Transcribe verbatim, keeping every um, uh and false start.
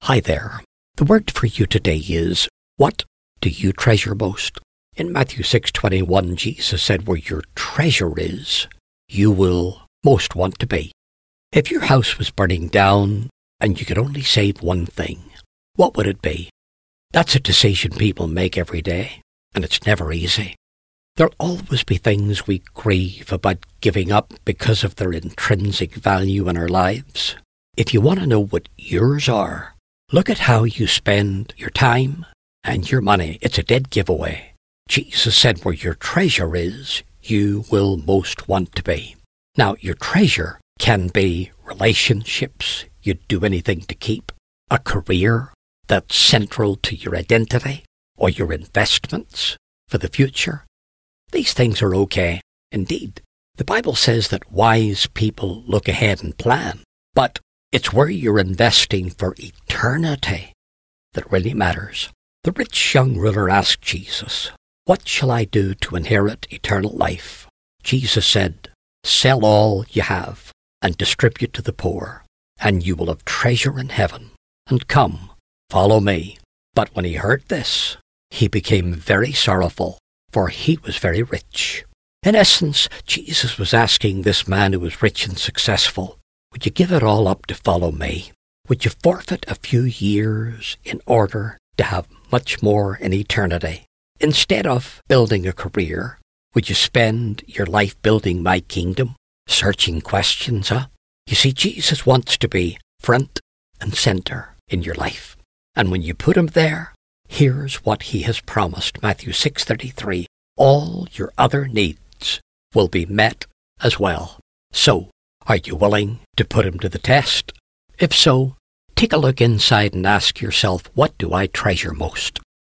Hi there. The word for you today is, what do you treasure most? In Matthew six twenty-one, Jesus said, where your treasure is, you will most want to be. If your house was burning down and you could only save one thing, what would it be? That's a decision people make every day, and it's never easy. There'll always be things we grieve about giving up because of their intrinsic value in our lives. If you want to know what yours are, look at how you spend your time and your money. It's a dead giveaway. Jesus said where your treasure is, you will most want to be. Now, your treasure can be relationships you'd do anything to keep, a career that's central to your identity, or your investments for the future. These things are okay. Indeed, the Bible says that wise people look ahead and plan, but it's where you're investing for eternity that really matters. The rich young ruler asked Jesus, "What shall I do to inherit eternal life?" Jesus said, "Sell all you have and distribute to the poor, and you will have treasure in heaven. And come, follow me." But when he heard this, he became very sorrowful, for he was very rich. In essence, Jesus was asking this man who was rich and successful, would you give it all up to follow me? Would you forfeit a few years in order to have much more in eternity? Instead of building a career, would you spend your life building my kingdom? Searching questions, huh? You see, Jesus wants to be front and center in your life. And when you put him there, here's what he has promised. Matthew six thirty-three, all your other needs will be met as well. So, are you willing to put him to the test? If so, take a look inside and ask yourself, what do I treasure most?